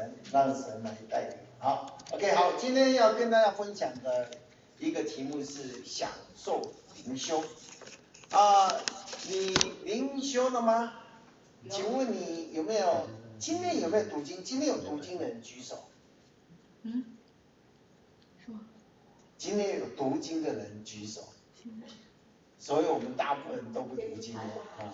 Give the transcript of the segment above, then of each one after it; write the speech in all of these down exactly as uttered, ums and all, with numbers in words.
神，让神来带领。好 ，OK， 好，今天要跟大家分享的一个题目是享受灵修。啊、呃，你灵修了吗？请问你有没有？今天有没有读经？今天有读经的人举手。 嗯，是吗？ 今天有读经的人举手。所以我们大部分人都不读经的啊。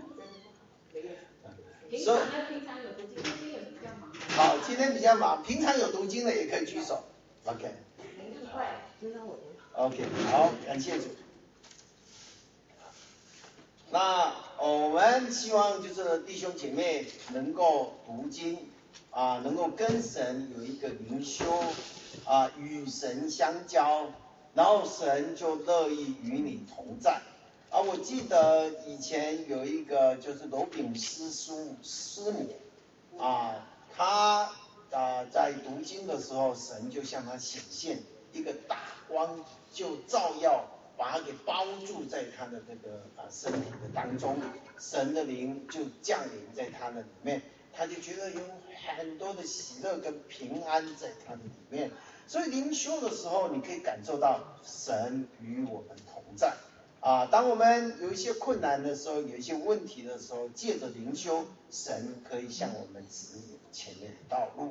平常呢，平常有读经，今天有比较忙。 好，今天比较忙，平常有读经的也可以举手。OK。 没意外，平常我。 OK， 好，感谢主。那我们希望就是弟兄姐妹能够读经啊，能够跟神有一个灵修啊，与神相交，然后神就乐意与你同在。啊，我记得以前有一个就是罗炳师叔师母啊，他啊在读经的时候，神就向他显现一个大光，就照耀把他给包住在他的这个啊身体的当中，神的灵就降临在他的里面，他就觉得有很多的喜乐跟平安在他的里面。所以灵修的时候，你可以感受到神与我们同在。啊，当我们有一些困难的时候，有一些问题的时候，借着灵修，神可以向我们指引前面的道路。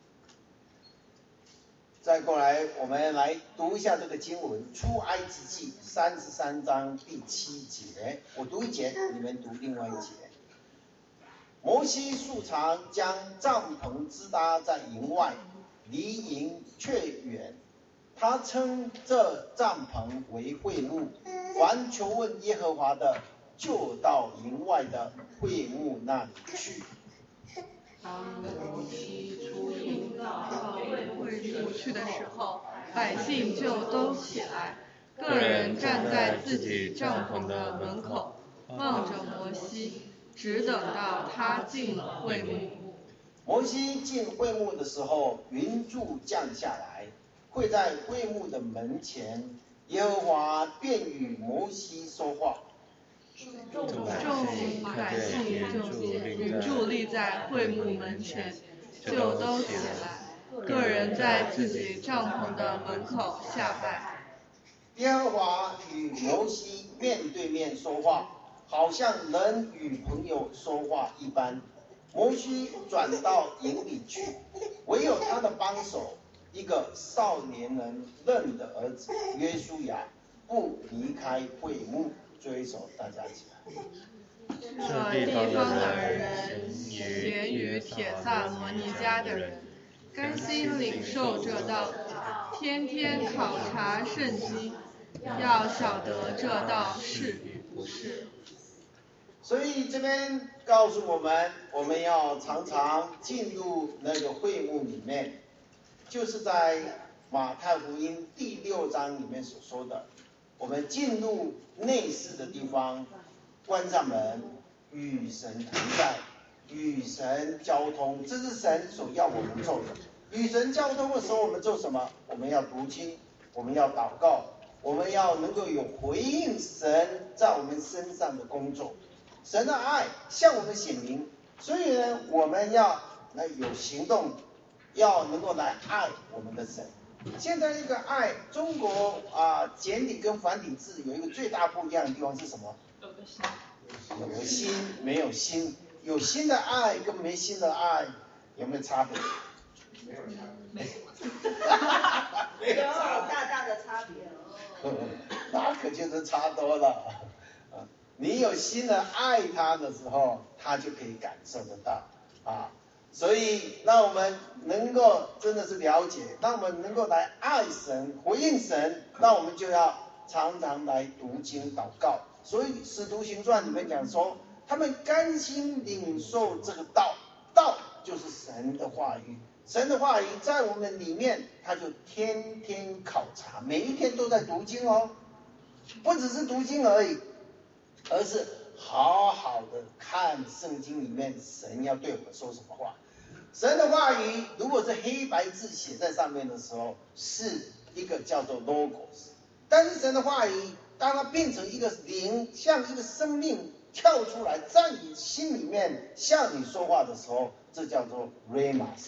再过来，我们来读一下这个经文，《出埃及记》三十三章第七节，我读一节，你们读另外一节。摩西素常将帐篷支搭在营外，离营却远。他称这帐篷为会幕，凡求问耶和华的，就到营外的会幕那里去。 当摩西出营到会幕去的时候，百姓就都起来，个人站在自己帐篷的门口，望着摩西，只等到他进了会幕。 摩西进会幕的时候，云柱降下来，会在会幕的门前，耶和华便与摩西说话。 众百姓就伫立在会幕门前，就都起来，个人在自己帐篷的门口下拜。 耶和华与摩西面对面说话，好像人与朋友说话一般。摩西转到营里去，唯有他的帮手，一个少年人嫩的儿子约书亚，不离开会幕。追手，大家起来。 这地方的人咸于帖撒罗尼迦的人，甘心领受这道，天天考察圣经，要晓得这道是与不是。 所以这边告诉我们，我们要常常进入那个会幕里面，就是在马太福音第六章里面所说的，我们进入内室的地方，关上门，与神同在，与神交通，这是神所要我们做的。与神交通的时候，我们做什么？我们要读经，我们要祷告，我们要能够有回应神在我们身上的工作。神的爱向我们显明，所以呢，我们要来有行动，要能够来爱我们的神。现在一个爱，中国啊简体跟繁体字有一个最大不一样的地方是什么？ 有个心， 有个心，没有心。有心的爱跟没心的爱有没有差别？ 没有差别。 没有大大的差别哦。 那可就是差多了。你有心的爱他的时候，他就可以感受得到啊。所以让我们能够真的是了解，让我们能够来爱神、回应神，那我们就要常常来读经祷告。所以使徒行传里面讲说，他们甘心领受这个道，道就是神的话语，神的话语在我们里面，他就天天考察，每一天都在读经哦，不只是读经而已，而是好好的看圣经里面神要对我们说什么话。神的话语如果是黑白字写在上面的时候，是一个叫做 logos， 但是神的话语当它变成一个灵，像一个生命跳出来在你心里面向你说话的时候，这叫做 rhemas。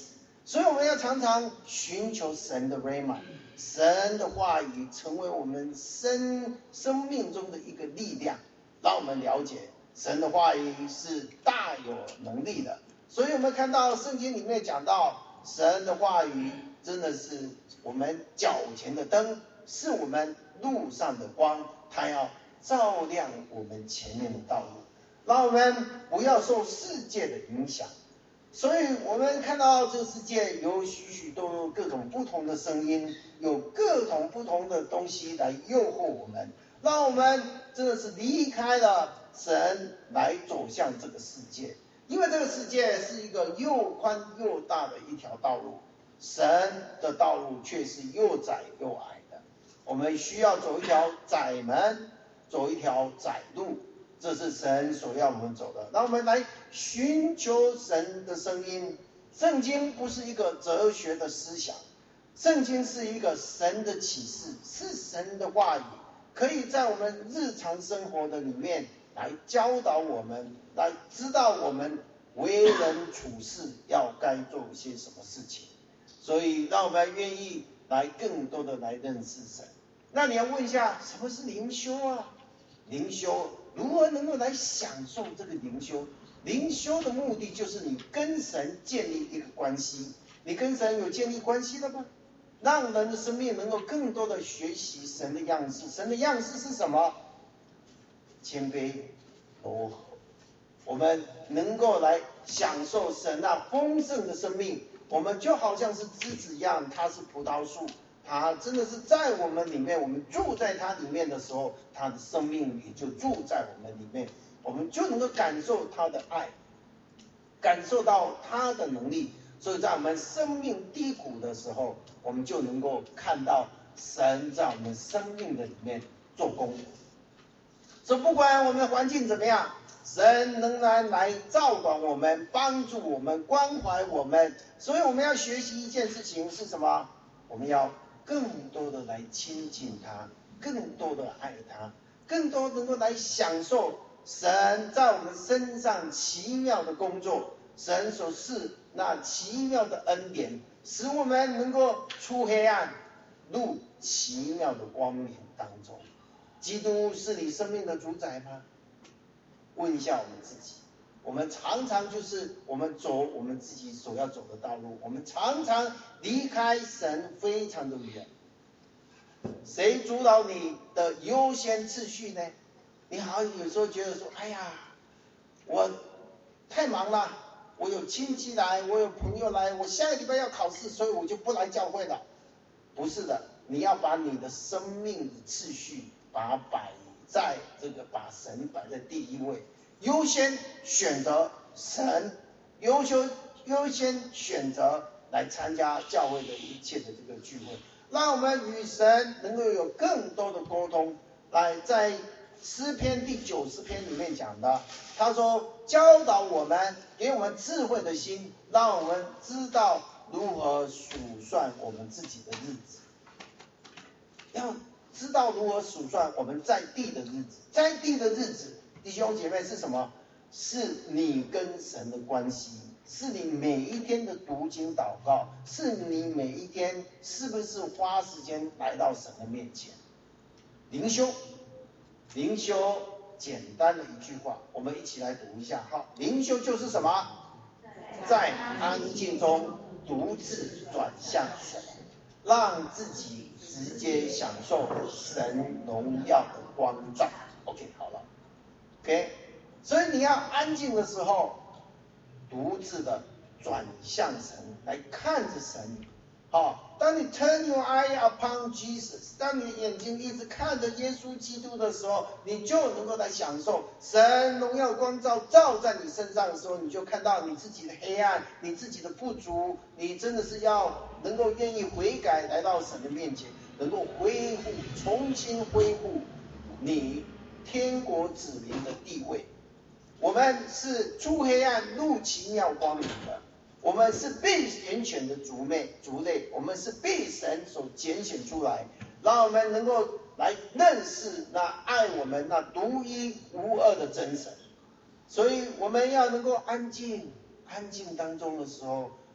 所以我们要常常寻求神的 Rhema， 神的话语成为我们生生命中的一个力量，让我们了解神的话语是大有能力的。所以我们看到圣经里面讲到，神的话语真的是我们脚前的灯，是我们路上的光，它要照亮我们前面的道路，让我们不要受世界的影响。所以我们看到这个世界有许许多多各种不同的声音，有各种不同的东西来诱惑我们，让我们真的是离开了神来走向这个世界。因为这个世界是一个又宽又大的一条道路，神的道路却是又窄又矮的。我们需要走一条窄门，走一条窄路，这是神所要我们走的。让我们来寻求神的声音。圣经不是一个哲学的思想，圣经是一个神的启示，是神的话语，可以在我们日常生活的里面来教导我们，来知道我们为人处事要该做些什么事情。所以让我们愿意来更多的来认识神。那你要问一下，什么是灵修啊？灵修如何能够来享受这个灵修？灵修的目的就是你跟神建立一个关系。你跟神有建立关系了吗？让人的生命能够更多的学习神的样式。神的样式是什么？谦卑柔和。我们能够来享受神那丰盛的生命，我们就好像是枝子一样，它是葡萄树，它真的是在我们里面，我们住在它里面的时候，它的生命也就住在我们里面，我们就能够感受它的爱，感受到它的能力。所以在我们生命低谷的时候，我们就能够看到神在我们生命的里面做工。所以不管我们的环境怎么样，神仍然来照管我们，帮助我们，关怀我们。所以我们要学习一件事情是什么？我们要更多的来亲近他，更多的爱他，更多能够来享受神在我们身上奇妙的工作，神所赐那奇妙的恩典，使我们能够出黑暗，入奇妙的光明当中。基督是你生命的主宰吗？问一下我们自己。我们常常就是我们走我们自己所要走的道路，我们常常离开神非常的远。谁主导你的优先次序呢？你好像有时候觉得说，哎呀，我太忙了，我有亲戚来，我有朋友来，我下个礼拜要考试，所以我就不来教会了。不是的，你要把你的生命的次序把它摆在这个，把神摆在第一位，优先选择神，优先优先选择来参加教会的一切的这个聚会，让我们与神能够有更多的沟通。来，在诗篇第九十篇里面讲的，他说教导我们，给我们智慧的心，让我们知道如何数算我们自己的日子，要知道如何数算我们在地的日子。在地的日子，弟兄姐妹是什么？是你跟神的关系，是你每一天的读经祷告，是你每一天是不是花时间来到神的面前。灵修，灵修简单的一句话，我们一起来读一下。好，灵修就是什么？在安静中独自转向神，让自己直接享受神荣耀的光照。 OK， 好了 OK， 所以你要安静的时候独自的转向神，来看着神。好，当你 turn your eye upon Jesus， 当你的眼睛一直看着耶稣基督的时候，你就能够来享受神荣耀光照照在你身上的时候，你就看到你自己的黑暗，你自己的不足，你真的是要能够愿意悔改，来到神的面前，能够恢复，重新恢复你天国子民的地位。我们是出黑暗入奇妙光明的，我们是被拣选的族类，族类，我们是被神所拣选出来，让我们能够来认识那爱我们那独一无二的真神。所以我们要能够安静，安静当中的时候，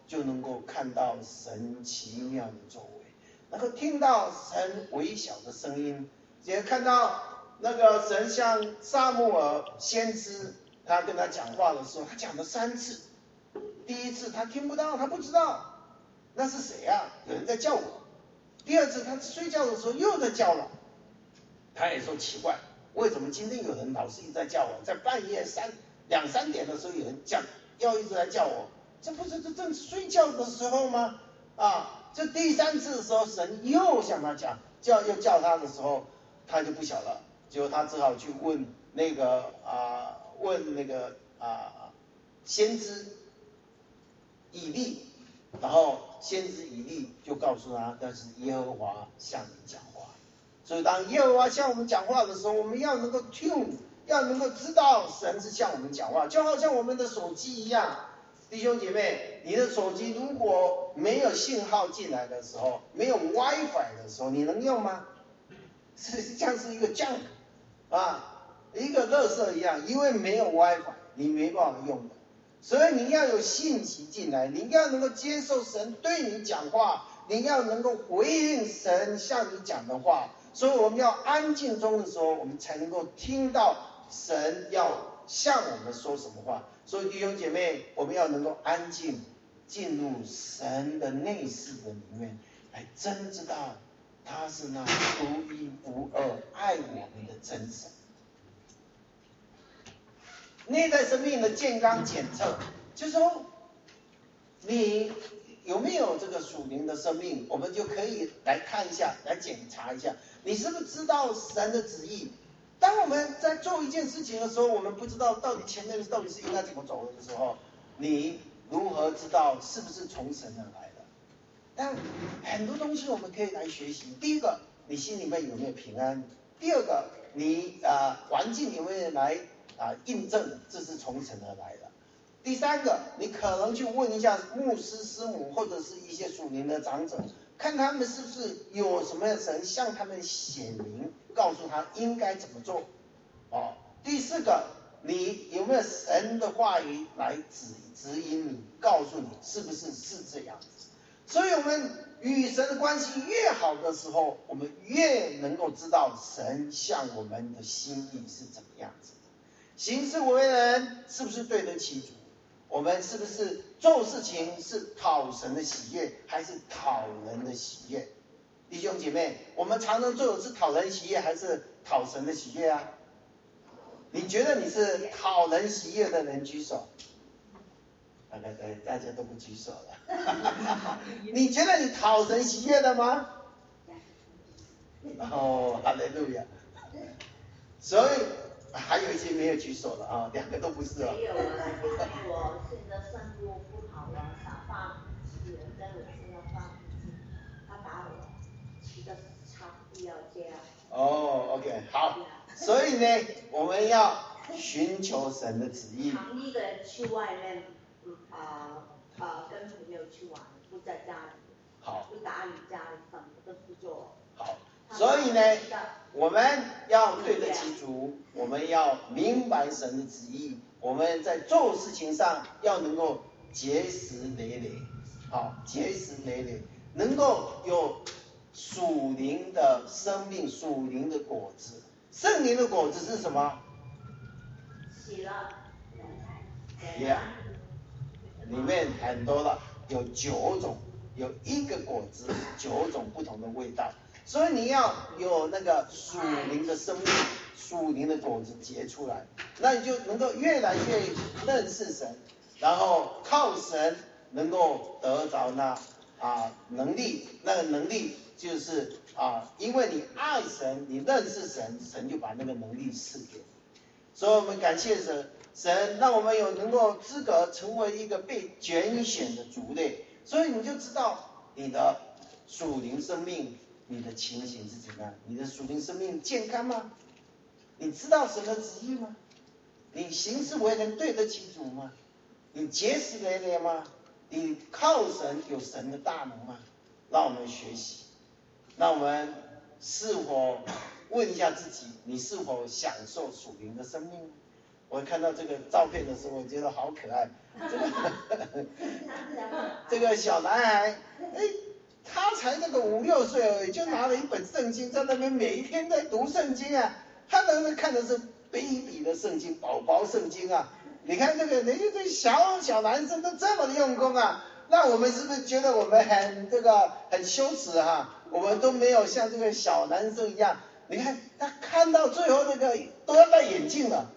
就能够看到神奇妙的作为，能够听到神微小的声音，也看到那个神像撒母耳先知，他跟他讲话的时候，他讲了三次。第一次他听不到，他不知道那是谁啊，有人在叫我。第二次他睡觉的时候又在叫了，他也说奇怪，为什么今天有人老是一直在叫我，在半夜三两三点的时候有人叫，要一直在叫我，这不是这正睡觉的时候吗？啊，这第三次的时候，神又向他讲，叫又叫他的时候，他就不晓了，结果他只好去问那个啊，问那个啊先知以利，然后先知以利就告诉他，那是耶和华向你讲话。所以当耶和华向我们讲话的时候，我们要能够 tune， 要能够知道神是向我们讲话，就好像我们的手机一样。弟兄姐妹，你的手机如果没有信号进来的时候，没有 WiFi 的时候，你能用吗？是像是一个 junk 啊，一个垃圾一样，因为没有 WiFi， 你没办法用的。所以你要有信息进来，你要能够接受神对你讲话，你要能够回应神向你讲的话。所以我们要安静中的时候，我们才能够听到神要向我们说什么话。所以弟兄姐妹，我们要能够安静，进入神的内室的里面，来真知道他是那独一无二爱我们的真神。内在生命的健康检测，就是说你有没有这个属灵的生命，我们就可以来看一下，来检查一下，你是不是知道神的旨意。当我们在做一件事情的时候，我们不知道到底前面到底是应该怎么走的时候，你如何知道是不是从神而来的？但很多东西我们可以来学习。第一个，你心里面有没有平安？第二个，你啊、呃、环境有没有来啊、呃、印证这是从神而来的？第三个，你可能去问一下牧师师母或者是一些属灵的长者，看他们是不是有什么神向他们显明，告诉他应该怎么做。哦，第四个，你有没有神的话语来指指引你，告诉你是不是是这样子。所以我们与神的关系越好的时候，我们越能够知道神向我们的心意是怎么样子的。行事为人是不是对得起主？我们是不是做事情是讨神的喜悦，还是讨人的喜悦？弟兄姐妹，我们常常做的是讨人喜悦，还是讨神的喜悦啊？你觉得你是讨人喜悦的人举手？大概大家都不举手了。你觉得你讨神喜悦的吗？哦，哈利路亚。所以还有一些没有举手的啊，两个都不是哦。 没有啊，因为我现在生活不好了，想放弃了，但我现在放弃，他打我，一个差不要这样。 哦 ，OK， 好。所以呢，我们要寻求神的旨意。 常一个人去外面，啊、呃、啊、呃，跟朋友去玩，不在家里。 好。 不打理家里，什么都不做。 好。所以呢，我们要对得起主，我们要明白神的旨意，我们在做事情上要能够结实累累，好，结实累累，能够有属灵的生命，属灵的果子。圣灵的果子是什么？ 喜乐。 Yeah， 里面很多了，有九种，有一个果子，九种不同的味道。所以你要有那个属灵的生命，属灵的果子结出来，那你就能够越来越认识神，然后靠神能够得着那啊能力，那个能力就是啊，因为你爱神，你认识神，神就把那个能力赐给你。所以我们感谢神，神让我们有能够资格成为一个被拣选的族类，所以你就知道你的属灵生命。你的情形是怎样？你的属灵生命健康吗？你知道神的旨意吗？你行事为人对得起主吗？你结实累累吗？你靠神有神的大能吗？让我们学习。那我们是否问一下自己，你是否享受属灵的生命？我看到这个照片的时候，我觉得好可爱。 这个这个小男孩，哎，他才那个五六岁而已，就拿了一本圣经在那边每一天在读圣经啊。他那个看的是 baby 的圣经，宝宝圣经啊。你看这个，人家这小小男生都这么的用功啊，那我们是不是觉得我们很这个很羞耻哈、啊？我们都没有像这个小男生一样。你看他看到最后那个都要戴眼镜了，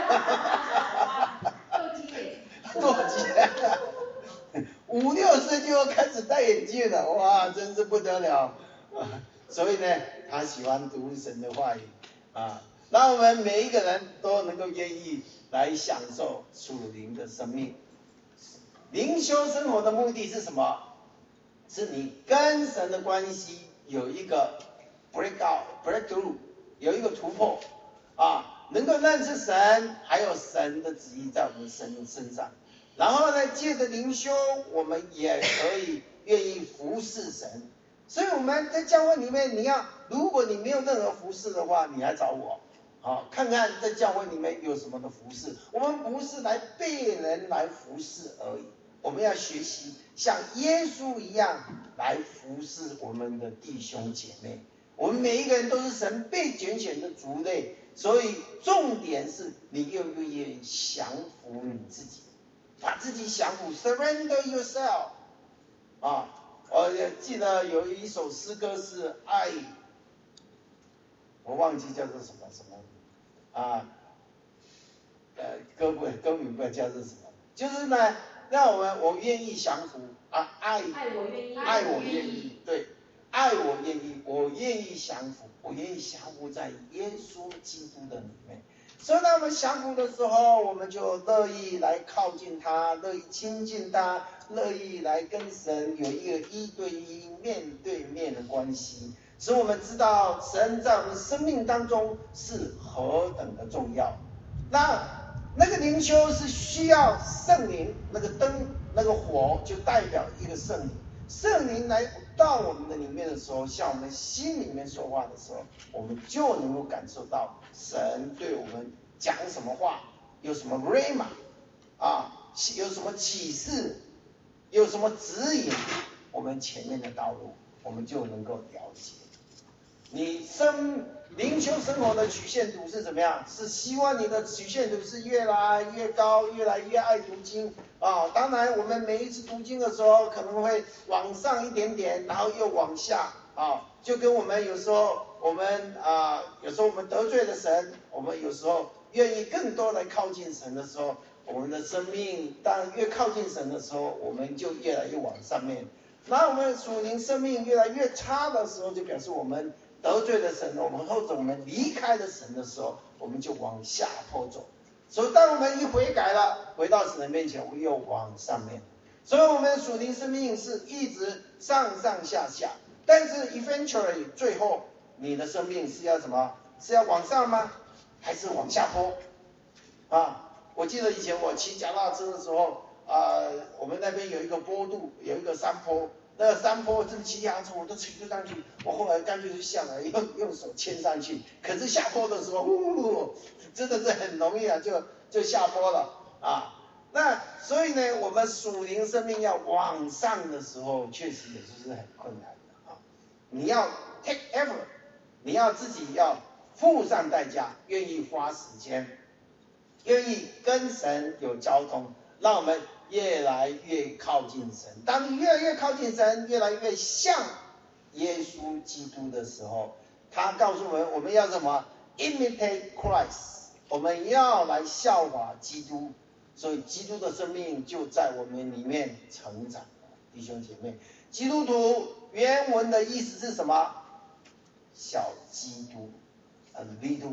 斗鸡眼， 斗鸡，五六岁就要开始戴眼镜了，哇，真是不得了。所以呢，他喜欢读神的话语啊，让我们每一个人都能够愿意来享受属灵的生命。灵修生活的目的是什么？是你跟神的关系有一个 break out breakthrough， 有一个突破啊，能够认识神，还有神的旨意在我们身身上。然后呢，借着灵修，我们也可以愿意服侍神。所以我们在教会里面，你要，如果你没有任何服侍的话，你来找我，好，看看在教会里面有什么的服侍。我们不是来被人来服侍而已，我们要学习像耶稣一样来服侍我们的弟兄姐妹。我们每一个人都是神被拣选的族类，所以重点是你愿不愿意降服你自己，把自己降服 ，surrender yourself。啊，我也记得有一首诗歌是爱，我忘记叫做什么什么啊，呃，歌不歌名不知道叫做什么，就是呢，让我们我愿意降服啊，爱爱我愿意， 爱我愿意，对。爱我愿意，我愿意降服，我愿意降服在耶稣基督的里面。所以当我们降服的时候，我们就乐意来靠近他，乐意亲近他，乐意来跟神有一个一对一、面对面的关系，使我们知道神在我们生命当中是何等的重要。那那个灵修是需要圣灵，那个灯、那个火就代表一个圣灵。圣灵来到我们的里面的时候，向我们心里面说话的时候，我们就能够感受到神对我们讲什么话，有什么 rhema 啊，有什么启示，有什么指引，我们前面的道路我们就能够了解。你生灵修生活的曲线图是怎么样？是希望你的曲线图是越来越高，越来越爱读经啊。当然，我们每一次读经的时候，可能会往上一点点，然后又往下啊。就跟我们有时候我们啊，有时候我们得罪了神，我们有时候愿意更多来靠近神的时候，我们的生命当然越靠近神的时候，我们就越来越往上面。那我们属灵生命越来越差的时候，就表示我们得罪了神，我们或者我们离开了神的时候，我们就往下坡走。所以当我们一悔改了，回到神的面前，我们又往上面。所以我们属灵生命是一直上上下下，但是 eventually 最后你的生命是要什么？是要往上吗？还是往下坡？啊，我记得以前我骑脚踏车的时候，啊、呃，我们那边有一个坡度，有一个山坡。那个山坡真骑脚踏车我都骑不上去，我后来干脆就下来用用手牵上去。可是下坡的时候，呜，真的是很容易啊，就就下坡了啊。那所以呢，我们属灵生命要往上的时候，确实也是很困难的啊。你要 take effort， 你要自己要付上代价，愿意花时间，愿意跟神有交通，让我们越来越靠近神。当你越来越靠近神，越来越像耶稣基督的时候，他告诉我们，我们要什么 ？imitate Christ， 我们要来效法基督。所以基督的生命就在我们里面成长。弟兄姐妹，基督徒原文的意思是什么？小基督 ，a little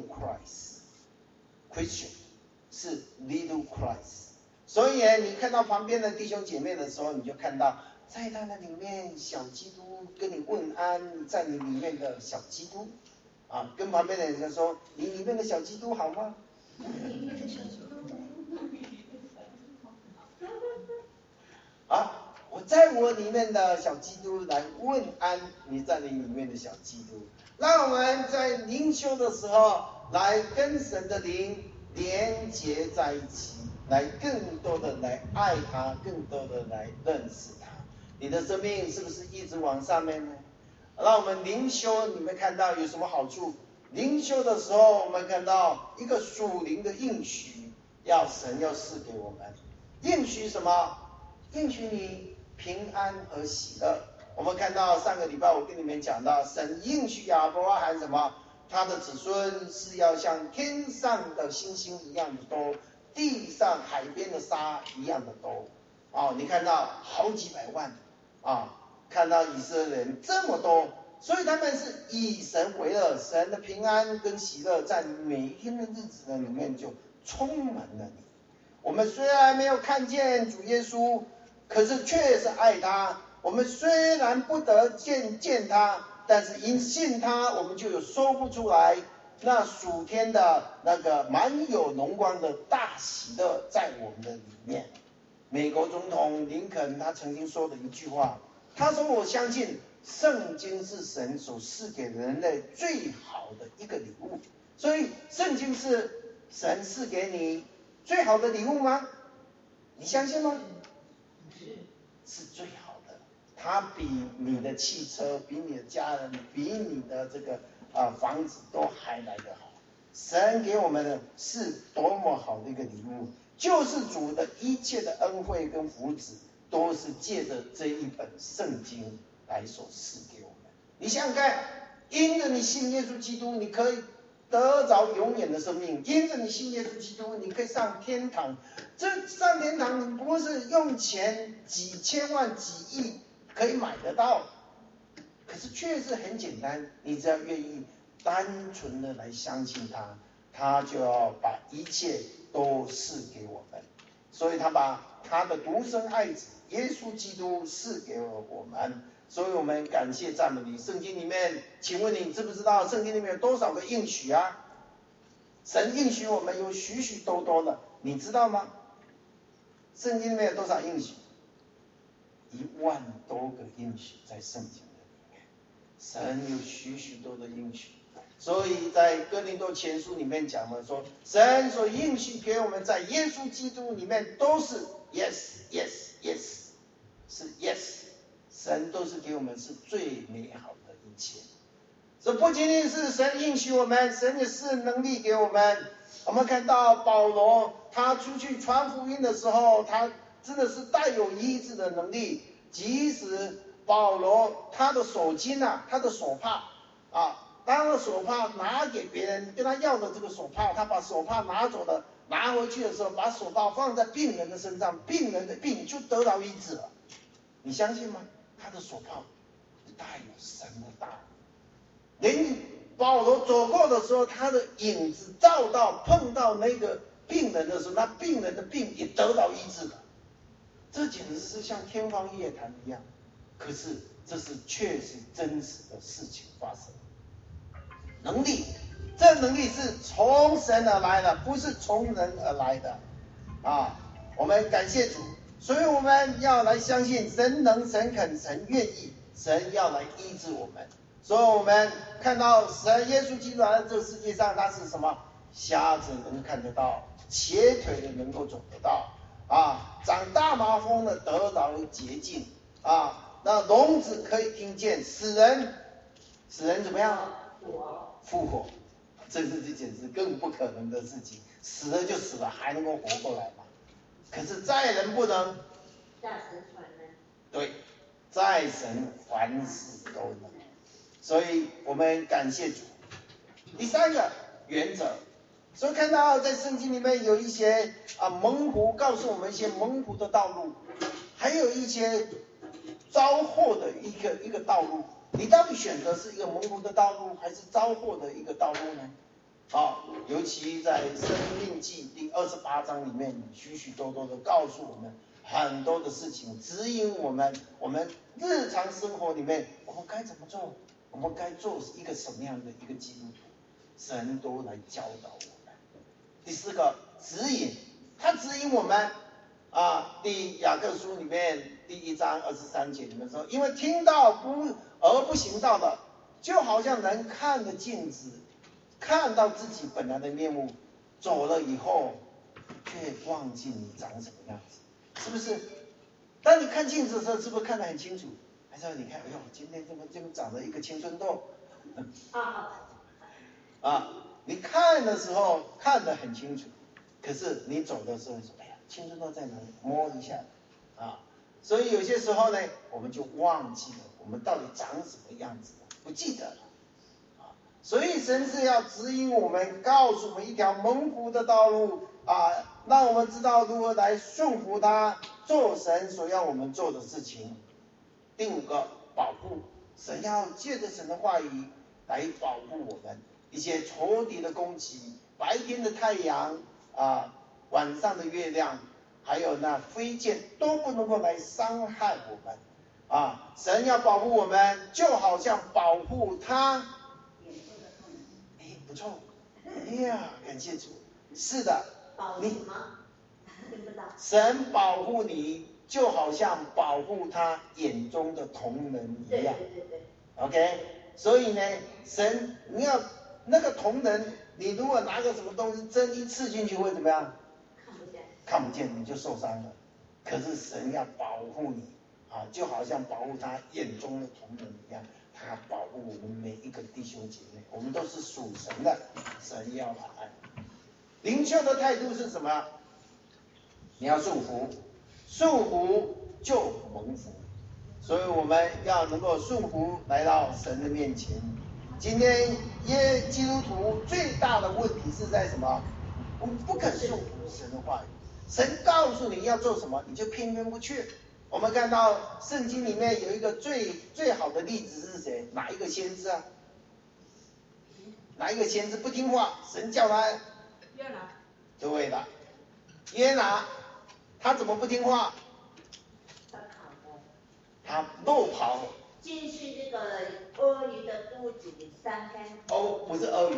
Christ，Christian 是 little Christ。所以呢，你看到旁边的弟兄姐妹的时候，你就看到在他的里面小基督跟你问安，在你里面的小基督啊，跟旁边的人说，你里面的小基督好吗？啊，我在我里面的小基督来问安你在你里面的小基督，让我们在灵修的时候来跟神的灵连结在一起。 来更多的来爱他，更多的来认识他。你的生命是不是一直往上面呢？让我们灵修，你们看到有什么好处？灵修的时候，我们看到一个属灵的应许，要神要赐给我们。应许什么？应许你平安和喜乐。我们看到上个礼拜我跟你们讲到，神应许亚伯拉罕什么？他的子孙是要像天上的星星一样的多，地上海边的沙一样的多。哦，你看到好几百万啊，看到以色列人这么多，所以他们是以神为乐，神的平安跟喜乐在每一天的日子的里面就充满了你。我们虽然没有看见主耶稣，可是确实爱他。我们虽然不得见见他，但是因信他，我们就有说不出来那属天的那个满有荣光的大喜乐在我们的里面。美国总统林肯他曾经说的一句话，他说：“我相信圣经是神所赐给人类最好的一个礼物。”所以，圣经是神赐给你最好的礼物吗？你相信吗？是最好的。它比你的汽车、比你的家人、比你的这个啊、呃、房子都还来得好。神给我们的是多么好的一个礼物！救世主的一切的恩惠跟福祉，都是借着这一本圣经来所赐给我们。你想想看，因着你信耶稣基督，你可以得着永远的生命；因着你信耶稣基督，你可以上天堂。这上天堂，你不是用钱几千万、几亿可以买得到，可是确实很简单，你只要愿意单纯的来相信他，他就要把一切都赐给我们。所以他把他的独生爱子耶稣基督赐给了我们，所以我们感谢赞美你。圣经里面，请问你知不知道圣经里面有多少个应许啊？神应许我们有许许多多的，你知道吗？圣经里面有多少应许？一万多个应许在圣经的里面，神有许许多的应许。所以在哥林多前书里面讲了说，神所应许给我们在耶稣基督里面都是 yes yes yes， 是 yes， 神都是给我们是最美好的一切。这不仅仅是神应许我们，神也是能力给我们。我们看到保罗他出去传福音的时候，他真的是带有医治的能力。即使保罗他的手巾啊，他的手帕啊，当了手帕拿给别人，跟他要的这个手帕，他把手帕拿走了，拿回去的时候，把手帕放在病人的身上，病人的病就得到医治了。你相信吗？他的手帕带有神的大能。连保罗走过的时候，他的影子照到碰到那个病人的时候，那病人的病也得到医治了。这简直是像天方夜谭一样，可是这是确实真实的事情发生。能力，这能力是从神而来的，不是从人而来的啊！我们感谢主，所以我们要来相信神能、神肯、神愿意，神要来医治我们。所以我们看到神耶稣基督来到这个世界上，他是什么？瞎子能看得到，瘸腿的能够走得到，啊，长大麻风的得着洁净，啊，那聋子可以听见，死人，死人怎么样？复活，这是这简直更不可能的事情，死了就死了，还能够活过来吗？可是在人不能， 在神传能。 对，在神凡事都能。所以我们感谢主。第三个原则，所以看到在圣经里面有一些啊蒙福，告诉我们一些蒙福的道路，还有一些招祸的一个一个道路。你到底选择是一个蒙福的道路，还是招祸的一个道路呢？啊，尤其在申命记第二十八章里面，许许多多的告诉我们很多的事情，指引我们，我们日常生活里面我们该怎么做。我们该做一个什么样的一个基督徒，神都来教导我们。第四个指引，他指引我们啊，第雅各书里面第一章二十三节里面说，因为听到不而不行道的，就好像人看的镜子，看到自己本来的面目，走了以后却忘记你长什么样子，是不是？当你看镜子的时候，是不是看得很清楚？还是你看，哎呦，今天怎么这么长了一个青春痘？啊，你看的时候看得很清楚，可是你走的时候说，哎呀，青春痘在哪里？摸一下，啊，所以有些时候呢，我们就忘记了我们到底长什么样子了，不记得了。所以神是要指引我们，告诉我们一条蒙福的道路啊，让我们知道如何来顺服他，做神所要我们做的事情。第五个，保护，神要借着神的话语来保护我们，一些仇敌的攻击，白天的太阳啊，晚上的月亮，还有那飞剑都不能够来伤害我们啊！神要保护我们，就好像保护他。哎，不错，哎呀，感谢主。是的， 你什么？听不到。 神保护你，就好像保护他眼中的瞳人一样。 对对对对。 OK， 所以呢，神你要那个瞳人，你如果拿个什么东西针一刺进去会怎么样？ 看不见。 看不见你就受伤了。可是神要保护你啊，就好像保护他眼中的瞳人一样。他保护我们每一个弟兄姐妹，我们都是属神的，神要来爱。领袖的态度是什么？你要顺服，顺服就蒙福。所以我们要能够顺服来到神的面前。今天耶基督徒最大的问题是在什么？我们不肯顺服神的话语。神告诉你要做什么，你就偏偏不去。我们看到圣经里面有一个最最好的例子是谁？哪一个先知啊？哪一个先知不听话？神叫他约拿。 对了，约拿，他怎么不听话？ 他考过。 他漏跑。 进去那个鳄鱼的肚子里三天。 哦，不是鳄鱼。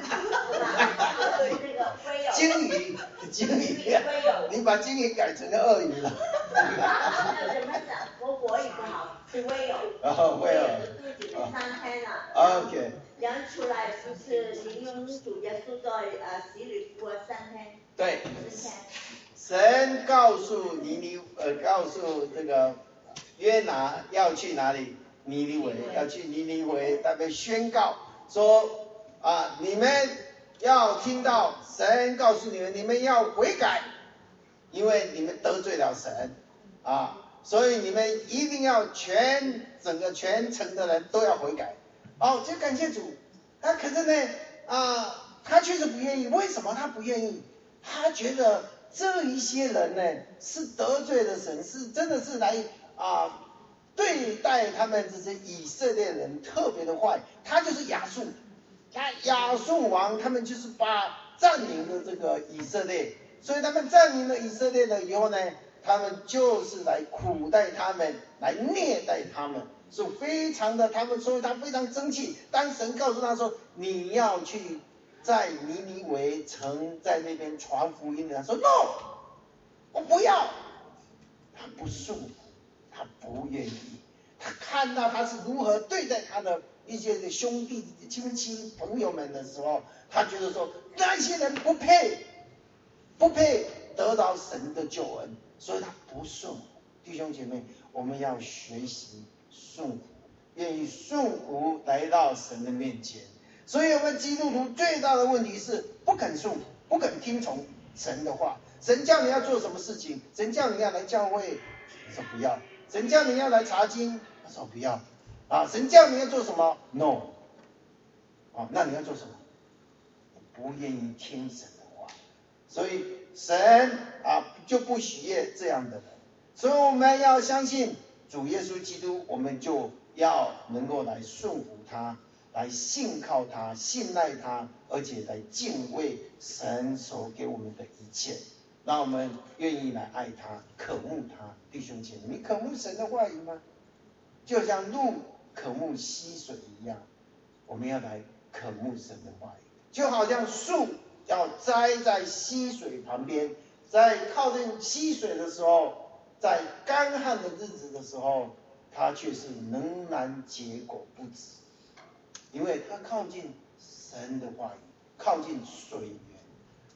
那个飞友。 鲸鱼，鲸鱼。你把鲸鱼改成了鳄鱼了。 怎么讲？我国语不好，是威友。 哦，威友。 肚子里三天了。 OK。 量出来不是形容主耶稣在呃洗里服了三天。 对。神告诉尼尼呃，告诉这个约拿要去哪里？尼尼微，要去尼尼微，代表宣告说啊，你们要听到神告诉你们，你们要悔改，因为你们得罪了神啊，所以你们一定要全整个全城的人都要悔改。哦，就感谢主。他可是呢啊，他确实不愿意。为什么他不愿意？他觉得这一些人呢是得罪了神，是真的是来啊对待他们这些以色列人特别的坏。他就是亚述，他亚述王他们就是把占领了这个以色列，所以他们占领了以色列了以后呢，他们就是来苦待他们，来虐待他们。是非常的，他们说他非常生气。当神告诉他说你要去在尼尼微城在那边传福音的，他说 no， 我不要。他不顺服，他不愿意。他看到他是如何对待他的一些兄弟亲戚朋友们的时候，他觉得说那些人不配，不配得到神的救恩，所以他不顺服。弟兄姐妹，我们要学习顺服，愿意顺服来到神的面前。所以我们基督徒最大的问题是不肯顺服，不肯听从神的话。神叫你要做什么事情，神叫你要来教会，他说不要；神叫你要来查经，他说不要。啊，神叫你要做什么 ？No。啊，那你要做什么？不愿意听神的话，所以神啊就不喜悦这样的人。所以我们要相信主耶稣基督，我们就要能够来顺服他，来信靠他，信赖他，而且来敬畏神所给我们的一切。让我们愿意来爱他，渴慕他。弟兄姐妹，你渴慕神的话语吗？就像鹿渴慕溪水一样，我们要来渴慕神的话语。就好像树要栽在溪水旁边，在靠近溪水的时候，在干旱的日子的时候，它却是仍然结果不止，因为它靠近神的话语，靠近水源。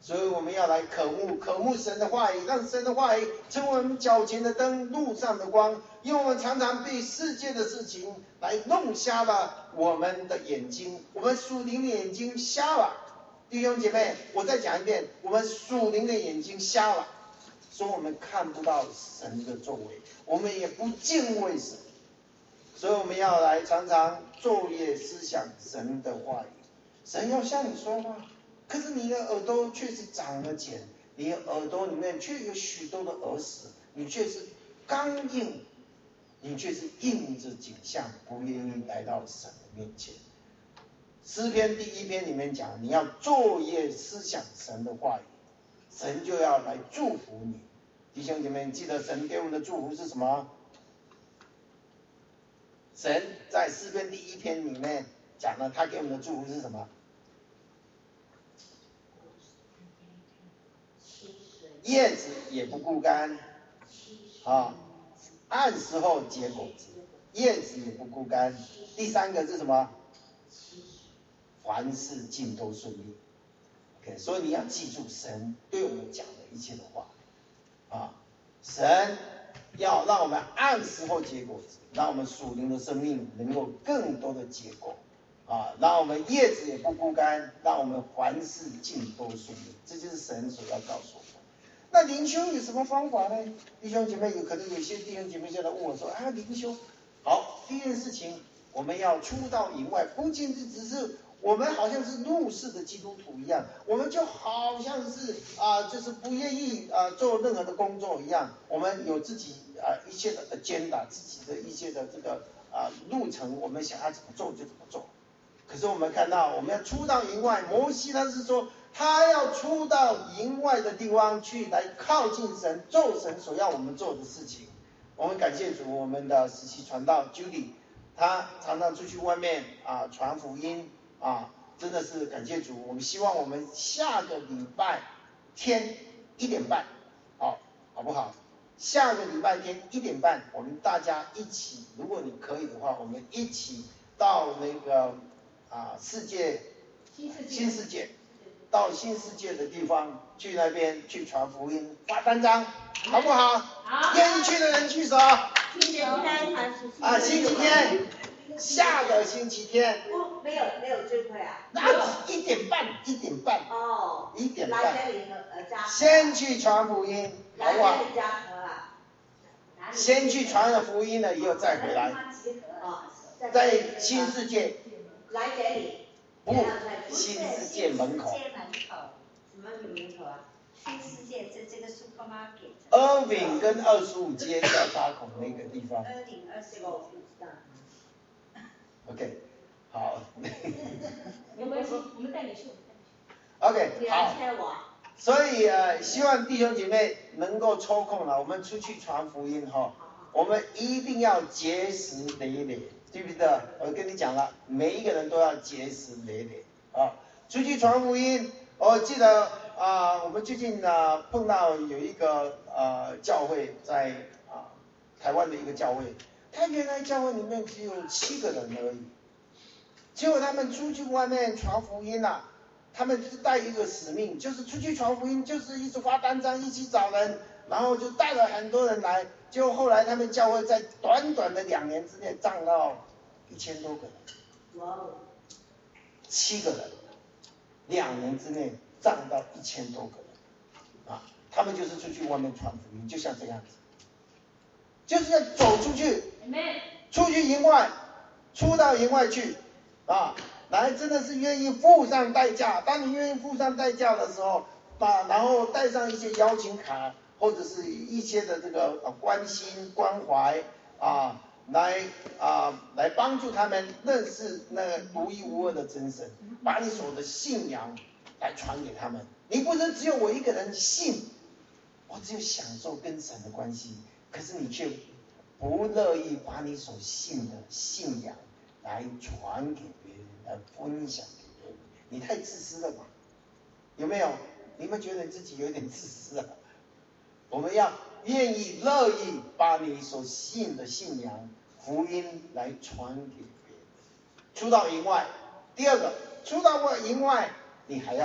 所以我们要来渴慕渴慕神的话语，让神的话语成为我们脚前的灯，路上的光。因为我们常常被世界的事情来弄瞎了我们的眼睛，我们属灵的眼睛瞎了。弟兄姐妹，我再讲一遍，我们属灵的眼睛瞎了，所以我们看不到神的作为，我们也不敬畏神。所以我们要来常常昼夜思想神的话语。神要向你说话，可是你的耳朵却是长了茧，你的耳朵里面却有许多的耳屎，你却是刚硬，你却是硬着颈项，不愿意来到神的面前。诗篇第一篇里面讲，你要昼夜思想神的话语，神就要来祝福你。弟兄姐妹，记得神给我们的祝福是什么？神在诗篇第一篇里面讲了，他给我们的祝福是什么？叶子也不枯干，啊，按时候结果子，叶子也不枯干。第三个是什么？凡事尽都顺利。OK， 所以你要记住神对我们讲的一切的话，啊，神要让我们按时候结果子，让我们属灵的生命能够更多的结果，啊，让我们叶子也不枯干，让我们凡事尽都顺利。这就是神所要告诉我们。那灵修有什么方法呢？弟兄姐妹，有可能有些弟兄姐妹现在问我说啊，灵修好，第一件事情我们要出到营外，不仅是只是我们好像是入世的基督徒一样，我们就好像是啊、呃，就是不愿意啊、呃、做任何的工作一样，我们有自己啊、呃、一切的 agenda， 自己的一些的这个啊、呃、路程，我们想要怎么做就怎么做。可是我们看到，我们要出到营外，摩西他是说，他要出到营外的地方去，来靠近神，做神所要我们做的事情。我们感谢主，我们的实习传道 Judy， 他常常出去外面啊传福音啊，真的是感谢主。我们希望我们下个礼拜天一点半，好，好不好？下个礼拜天一点半，我们大家一起，如果你可以的话，我们一起到那个啊世界新世界，到新世界的地方去那边去传福音发单张，好不好？好。愿意去的人举手。 星期天还是啊，星期天，下个星期天。 不，没有没有聚会啊。 那一点半，一点半。 哦。 一点半。 来这里的呃家。 先去传福音，好不好？ 来这里家和了。 先去传了福音了以后再回来。 啊。 在新世界。 来这里。 不，新世界门口。 什么门口啊？ 新世界在这个 supermarket。 Irving 跟二十五街交叉口那个地方。 二零二十五。 OK， 好。 没关系，我们带你去。 OK， 好。所以呃，希望弟兄姐妹能够抽空了，我们出去传福音哈，我们一定要结实累累，对不对？我跟你讲了，每一个人都要结实累累啊，出去传福音。我记得啊、呃，我们最近呢碰到有一个呃教会在啊、呃、台湾的一个教会，他原来教会里面只有七个人而已，结果他们出去外面传福音了、啊。他们是带一个使命，就是出去传福音，就是一直发单张，一起找人，然后就带了很多人来。结果后来他们教会在短短的两年之内涨到一千多个人， 哇哦， 七个人，两年之内涨到一千多个人，啊，他们就是出去外面传福音，就像这样子，就是要走出去，出去营外，出到营外去，啊。来，真的是愿意付上代价。当你愿意付上代价的时候，把然后带上一些邀请卡，或者是一些的这个呃关心关怀啊，来啊来帮助他们认识那个独一无二的真神，把你所的信仰来传给他们。你不能只有我一个人信，我只有享受跟神的关系，可是你却不乐意把你所信的信仰来传给别人。来分享给人，你太自私了吧？有没有？你们觉得你自己有点自私啊？我们要愿意乐意把你所信的信仰福音来传给别人。出到营外，第二个，出到外营外，你还要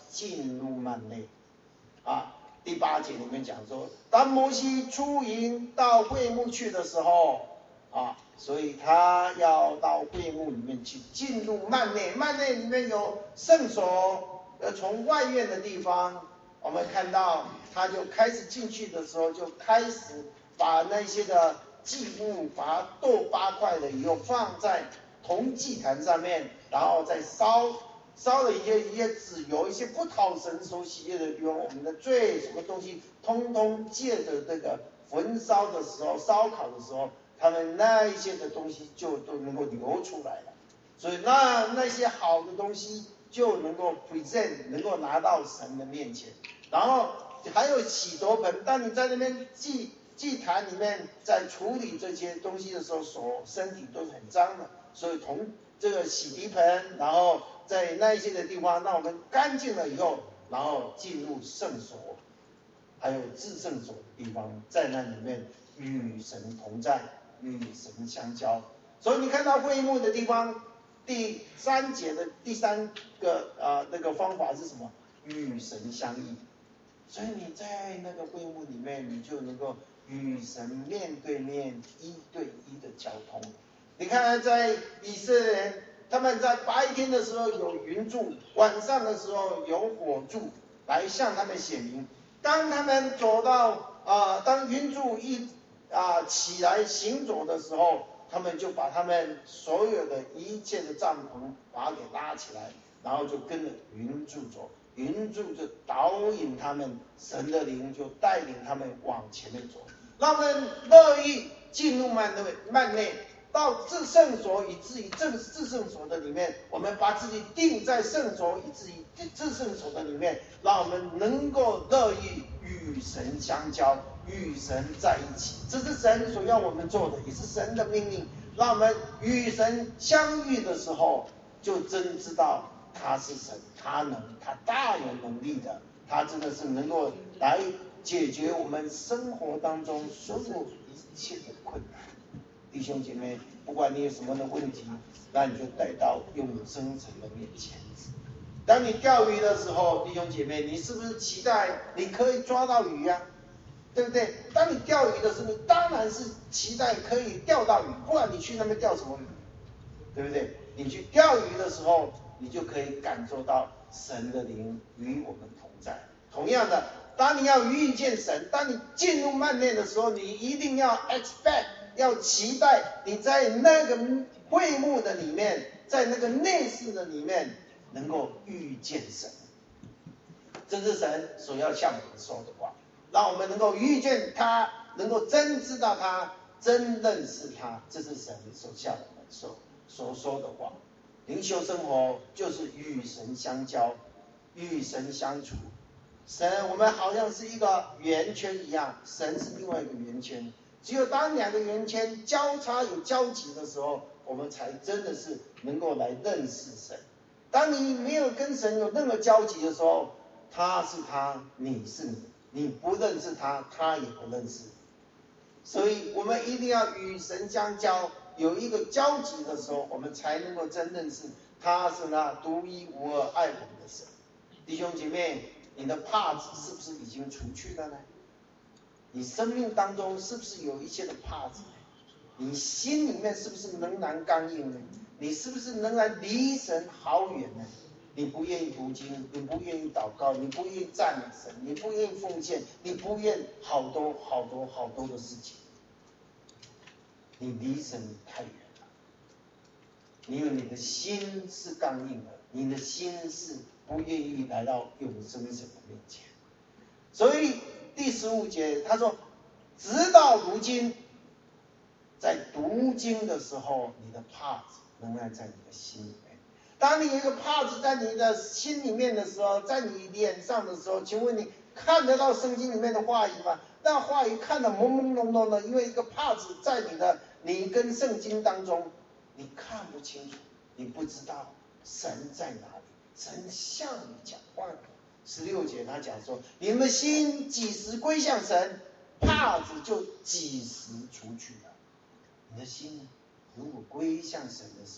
进入幔内。啊，第八节里面讲说，当摩西出营到会幕去的时候，啊，所以他要到会幕里面去，进入幔内。幔内里面有圣所，呃，从外院的地方，我们看到他就开始进去的时候，就开始把那些的祭物，把它剁八块了以后，放在铜祭坛上面，然后再烧。烧了一些一些纸油，一些不讨神所喜悦的地方，我们的罪什么东西，通通借着这个焚烧的时候、烧烤的时候，他们那一些的东西就都能够流出来了。所以那那些好的东西就能够 present， 能够拿到神的面前。然后还有洗濯盆，当你在那边祭祭坛里面在处理这些东西的时候，手身体都是很脏的，所以同这个洗涤盆，然后在那一些的地方，让我们干净了以后，然后进入圣所，还有至圣所的地方，在那里面与神同在，与神相交。所以你看到会幕的地方，第三节的第三个呃那个方法是什么？与神相遇。所以你在那个会幕里面，你就能够与神面对面、一对一的交通。你看，在以色列人，他们在白天的时候有云柱，晚上的时候有火柱来向他们显明。当他们走到啊、呃，当云柱一啊、呃、起来行走的时候，他们就把他们所有的一切的帐篷把它给拉起来，然后就跟着云柱走。云柱就导引他们，神的灵就带领他们往前面走，让他们乐意进入幔内幔内。到至圣所，以至于正至圣所的里面，我们把自己定在圣所，以至于至圣所的里面，让我们能够乐意与神相交，与神在一起。这是神所要我们做的，也是神的命令。让我们与神相遇的时候，就真知道他是神，他能，他大有能力的，他真的是能够来解决我们生活当中所有一切的困难。弟兄姐妹，不管你有什么的问题，那你就带到永生神的面前。当你钓鱼的时候，弟兄姐妹，你是不是期待你可以抓到鱼啊？对不对？当你钓鱼的时候，你当然是期待可以钓到鱼，不管你去那边钓什么鱼，对不对？你去钓鱼的时候，你就可以感受到神的灵与我们同在。同样的，当你要遇见神，当你进入幔内的时候，你一定要 expect。要期待你在那个会幕的里面，在那个内室的里面，能够遇见神。这是神所要向我们说的话，让我们能够遇见他，能够真知道他，真认识他。这是神所向我们说所说的话。灵修生活就是与神相交，与神相处。神，我们好像是一个圆圈一样，神是另外一个圆圈。只有当两个圆圈交叉有交集的时候，我们才真的是能够来认识神。当你没有跟神有任何交集的时候，他是他，你是你，你不认识他，他也不认识你。所以我们一定要与神相交，有一个交集的时候，我们才能够真认识他是那独一无二爱我们的神。弟兄姐妹，你的帕子是不是已经除去了呢？你生命当中是不是有一些的帕子？你心里面是不是仍然刚硬呢？你是不是仍然离神好远呢？你不愿意读经，你不愿意祷告，你不愿意赞美神，你不愿意奉献，你不愿好多好多好多的事情，你离神太远了。因为你的心是刚硬的，你的心是不愿意来到永生神的面前。所以第十五节他说，直到如今，在读经的时候，你的帕子仍然在你的心里面。当你有一个帕子在你的心里面的时候，在你脸上的时候，请问你看得到圣经里面的话语吗？那话语看得朦朦胧胧的，因为一个帕子在你的你跟圣经当中，你看不清楚，你不知道神在哪里，神向你讲话。十六节他讲说，你们的心几时归向神，帕子就几时除去了。你的心如果归向神的时候，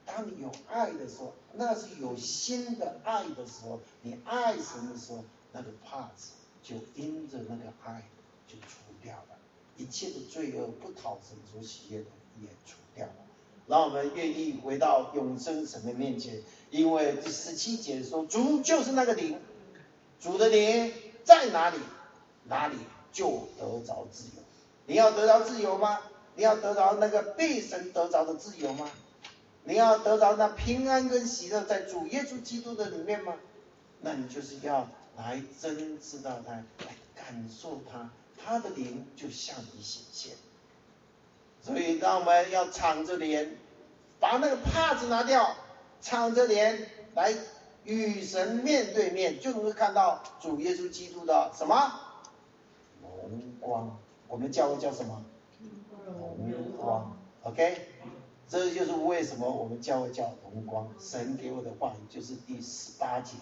当你有爱的时候，那是有心的爱的时候，你爱神的时候，那个帕子就因着那个爱就除掉了，一切的罪恶不讨神所喜悦的也除掉了。让我们愿意回到永生神的面前，因为第十七节说，主就是那个灵，主的灵在哪里，哪里就得着自由。你要得着自由吗？你要得着那个被神得着的自由吗？你要得着那平安跟喜乐在主耶稣基督的里面吗？那你就是要来真知道他，来感受他，他的灵就向你显现。所以当我们要敞着脸，把那个帕子拿掉，敞着脸来与神面对面，就能够看到主耶稣基督的什么荣光。我们教会叫什么？荣光。 OK， 这就是为什么我们教会叫荣光。神给我的话语就是第十八节。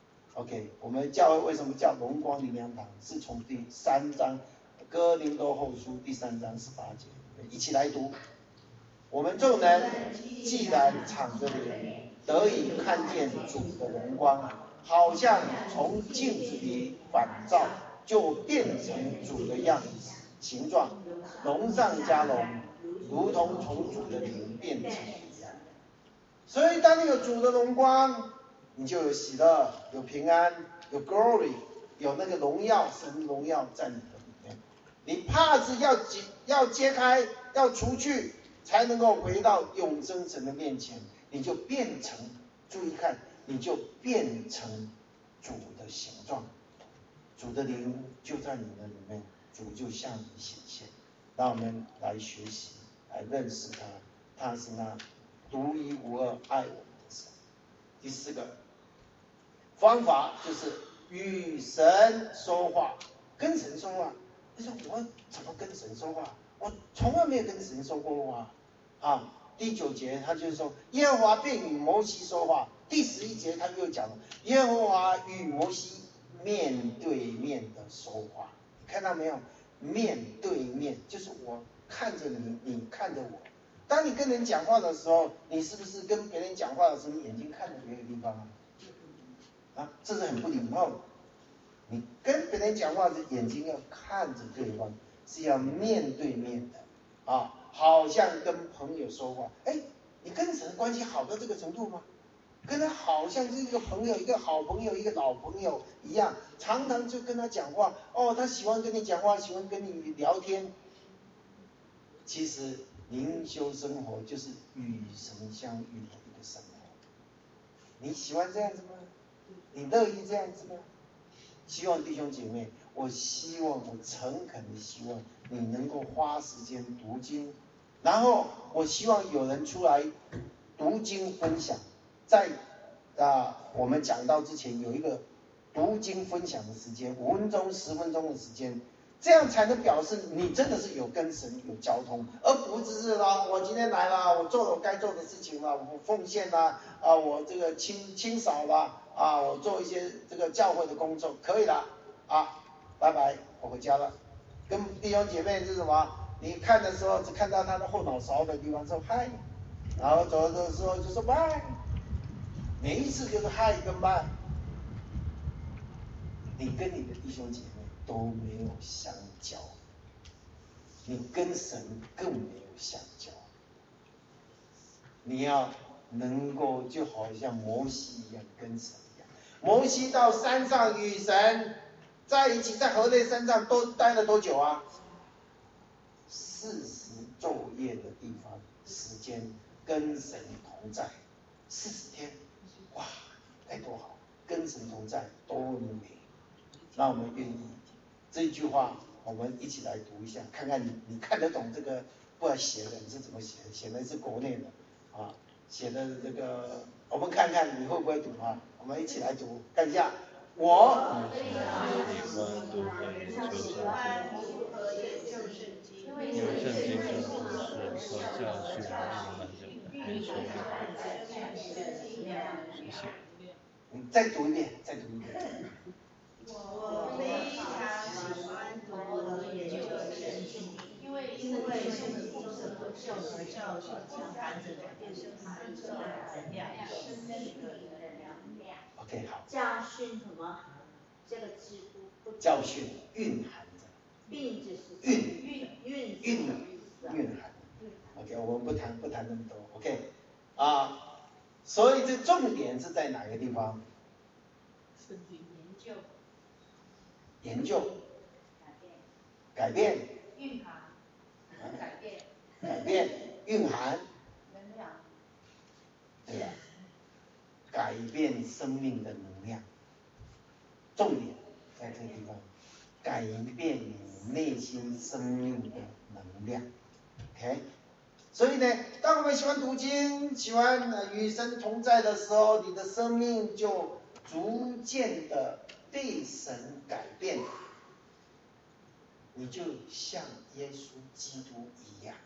OK， 我们教会为什么叫荣光灵粮堂，是从第三章哥林多后书第三章十八节，一起来读。我们众人既然敞着脸，得以看见主的荣光，好像从镜子里反照，就变成主的样子形状，荣上加荣，如同从主的灵变成一样。所以当你有主的荣光，你就有喜乐，有平安，有 glory， 有那个荣耀，神荣耀在你的里面。你帕子要解要揭开，要除去，才能够回到永生神的面前，你就变成，注意看，你就变成主的形状，主的灵就在你的里面，主就向你显现。让我们来学习，来认识他，他是那独一无二爱我们的神。第四个方法就是与神说话，跟神说话。你说我怎么跟神说话？我从来没有跟神说过话啊。第九节他就说，耶和华便与摩西说话。第十一节他又讲了，耶和华与摩西面对面的说话。看到没有？面对面就是我看着你，你看着我。当你跟人讲话的时候，你是不是跟别人讲话的时候，你眼睛看着别的地方啊？啊，这是很不礼貌的。你跟别人讲话的眼睛要看着对方，是要面对面的啊，好像跟朋友说话。哎，你跟神关系好到这个程度吗？跟他好像是一个朋友，一个好朋友，一个老朋友一样，常常就跟他讲话。哦，他喜欢跟你讲话，喜欢跟你聊天。其实灵修生活就是与神相遇的一个生活。你喜欢这样子吗？你乐意这样子吗？希望弟兄姐妹，我希望我诚恳的希望你能够花时间读经，然后我希望有人出来读经分享，在啊我们讲到之前有一个读经分享的时间，五分钟十分钟的时间，这样才能表示你真的是有跟神有交通，而不只是啦，我今天来了，我做了我该做的事情了，我奉献啦，啊，我这个清清扫啦，啊，我做一些这个教会的工作，可以了，啊，拜拜，我回家了。跟弟兄姐妹是什么？你看的时候只看到他的后脑勺的地方说嗨，然后走的时候就说拜，每一次就是嗨跟拜。你跟你的弟兄姐妹都没有相交，你跟神更没有相交。你要能够就好像摩西一样跟神一样。摩西到山上与神在一起，在河内山上都待了多久啊？四十昼夜的地方时间跟神同在，四十天，哇，该多好！跟神同在多美。让我们愿意这一句话，我们一起来读一下，看看你你看得懂这个不知道写的你是怎么写的？写的是国内的啊，写的这个，我们看看你会不会读啊？我们一起来读，看一下。我因为圣经就是是和教训你们的元首。谢谢。 你再读一遍，再读一遍。 我非常喜欢读和研究圣经，因为因为圣经什么教和教训将孩子改变生命的能量，生命的能量。 OK， 好。 教训什么？这个字不教训蕴含着。 并就是蕴蕴蕴蕴蕴含。OK， 我们不谈不谈那么多。OK， 啊，所以这重点是在哪个地方？ 研究。 研究。 改变。 改变。 蕴含。改变。 改变。蕴含。 能量。 对吧？改变生命的能量。重点在这个地方，改变你内心生命的能量。OK， 所以呢，当我们喜欢读经、喜欢与神同在的时候，你的生命就逐渐的被神改变，你就像耶稣基督一样。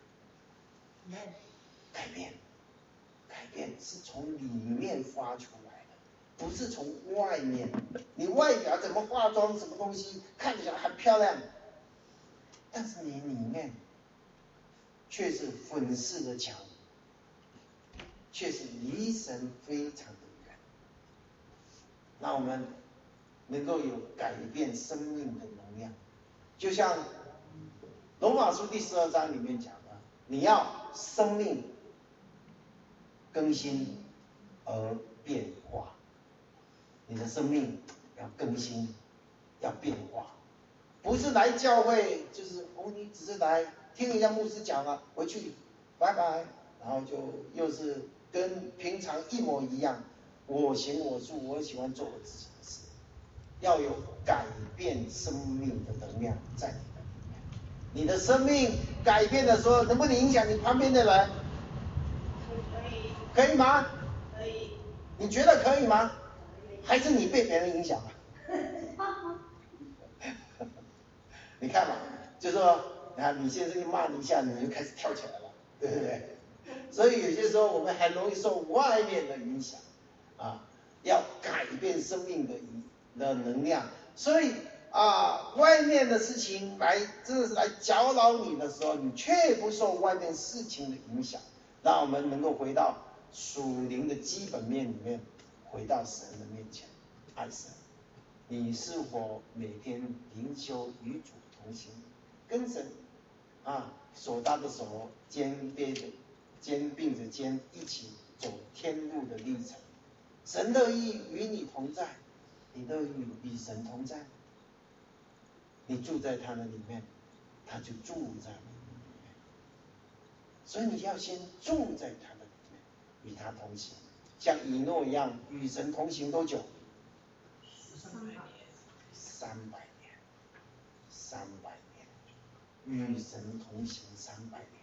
改变，改变是从里面发出来的，不是从外面。你外表怎么化妆，什么东西看起来很漂亮，但是你里面却是粉饰的墙，却是离神非常的远。那我们能够有改变生命的能量，就像罗马书第十二章里面讲的，你要生命更新而变化，你的生命要更新，要变化，不是来教会就是哦，你只是来听一下牧师讲了，回去拜拜，然后就又是跟平常一模一样，我行我素，我喜欢做我自己的事。要有改变生命的能量在你的里面。你的生命改变的时候，能不能影响你旁边的人？ 可以。 可以吗？ 可以。 你觉得可以吗？还是你被别人影响了？你看嘛，就说啊，你先生骂你一下，你就开始跳起来了，对不对？所以有些时候我们很容易受外面的影响啊，要改变生命的的能量。所以啊，外面的事情来真的是来搅扰你的时候，你却不受外面事情的影响，让我们能够回到属灵的基本面里面，回到神的面前，爱神。你是否每天灵修与主同行，跟神啊手搭着手，肩背着肩并着肩，一起走天路的历程？神乐意与你同在，你乐意与神同在，你住在他的里面，他就住在你里面。所以你要先住在他的里面，与他同行，像以诺一样与神同行多久？三百年，三百年，与神同行三百年。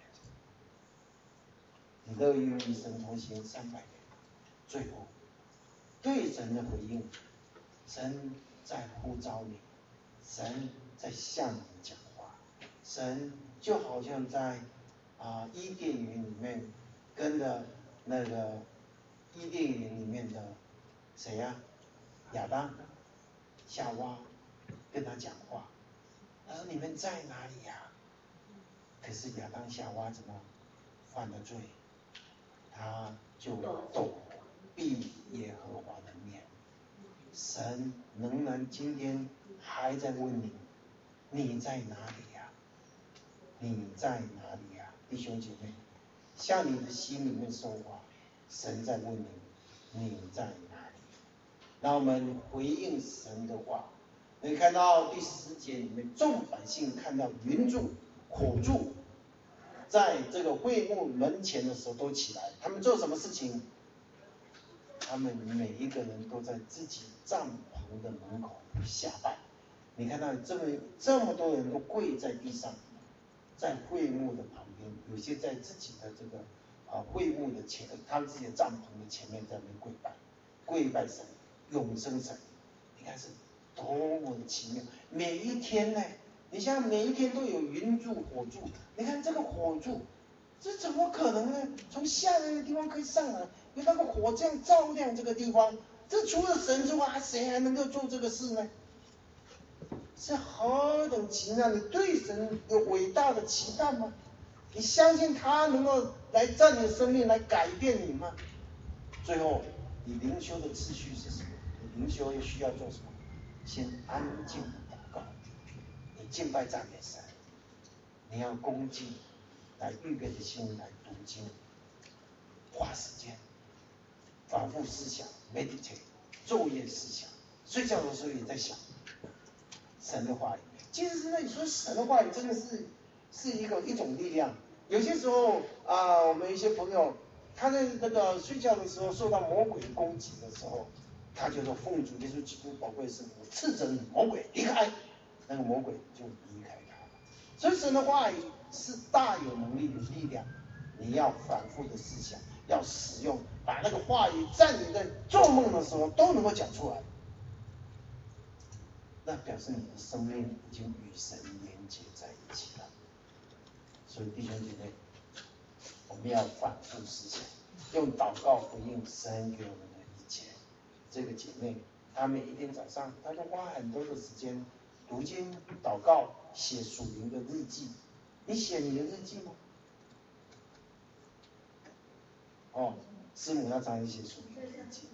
你乐意与神同行三百年，最后对神的回应，神在呼召你，神在向你讲话，神就好像在啊伊甸园里面跟着那个伊甸园里面的谁呀、啊？亚当、夏娃跟他讲话，他说你们在哪里呀、啊？可是亚当夏娃怎么犯了罪？他就躲避耶和华的面。神仍然今天还在问你，你在哪里呀、啊？你在哪里呀、啊？弟兄姐妹，向你的心里面说话，神在问你，你在哪里？让我们回应神的话。你看到第十节里面，众百姓看到云柱、火柱在这个会幕门前的时候都起来，他们做什么事情？他们每一个人都在自己帐篷的门口下拜。你看到这么这么多人都跪在地上，在会幕的旁边，有些在自己的这个啊会幕的前，他们自己的帐篷的前面在那边跪拜，跪拜神，永生神。你看是多么的奇妙！每一天呢，你像每一天都有云柱火柱，你看这个火柱，这怎么可能呢？从下来的地方可以上来，有那个火这样照亮这个地方，这除了神之外，谁还能够做这个事呢？是何等奇妙！你对神有伟大的期盼吗？ 你相信他能够来在你的生命来改变你吗？最后，你灵修的次序是什么？你灵修需要做什么？先安静的祷告，你敬拜赞美神，你要恭敬来预备的心来读经，花时间反复思想 meditate， 昼夜思想，睡觉的时候也在想神的话语。其实现在你说神的话语真的是是一个一种力量。有些时候啊、呃，我们一些朋友他在那个睡觉的时候受到魔鬼攻击的时候，他就说奉主耶稣基督宝贵圣名斥责你魔鬼离开，那个魔鬼就离开他了。所以神的话语是大有能力的力量，你要反复的思想，要使用，把那个话语在你的做梦的时候都能够讲出来，那表示你的生命已经与神连接在一起了。所以弟兄姐妹，我们要反复思想，用祷告回应神给我们的一切。这个姐妹，她每一天早上，她都花很多的时间读经、祷告、写属灵的日记。你写你的日记吗？哦，师母要常常写属灵的日记。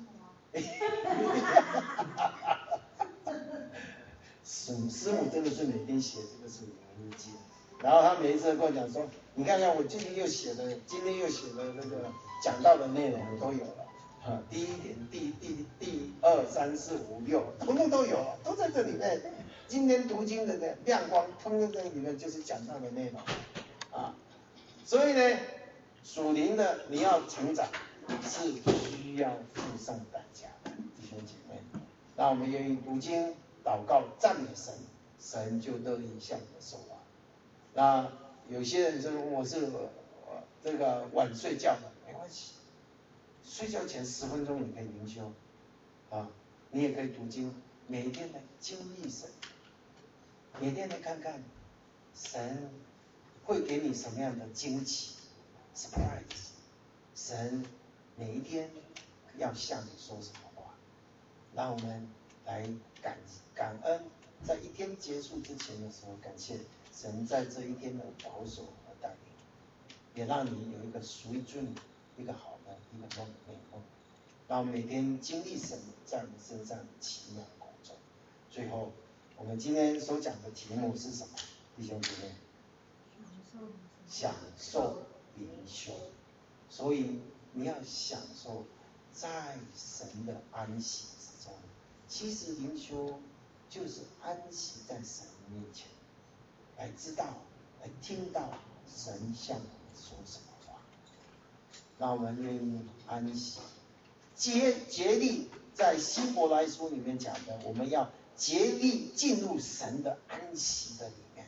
师母师母真的是每天写这个属灵的日记。然后他每一次跟我讲说，你看看我今天又写了，今天又写了那个讲到的内容我都有了，啊，第一点、第第第二、三四五六，统统都有了，都在这里面。今天读经的亮光，通通在里面就是讲到的内容，啊，所以呢，属灵的你要成长是需要付上代价的，弟兄姐妹。那我们愿意读经、祷告、赞美神，神就乐意向你的守望。那有些人说我是呃这个晚睡觉的，没关系，睡觉前十分钟你可以灵修，啊，你也可以读经，每一天来经历神，每天来看看神会给你什么样的惊奇 surprise， 神每一天要向你说什么话，让我们来感感恩，在一天结束之前的时候，感谢神在这一天的保守和带领，也让你有一个 sweet dream， 一个好的一个梦美梦，让我们每天经历神在我们身上奇妙的工作。最后，我们今天所讲的题目是什么？弟兄姐妹，享受灵修。所以你要享受在神的安息之中。其实灵修就是安息在神面前，来知道、来听到神向我们说什么话。让我们愿意安息，竭竭力在希伯来书里面讲的，我们要竭力进入神的安息的里面，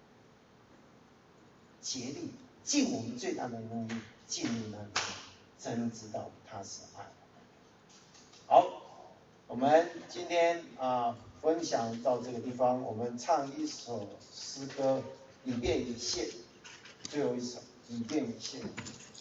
竭力尽我们最大的能力进入那里面，真知道他是爱我们的。好，我们今天啊分享到这个地方，我们唱一首诗歌，以便以谢，最后一首以便以谢。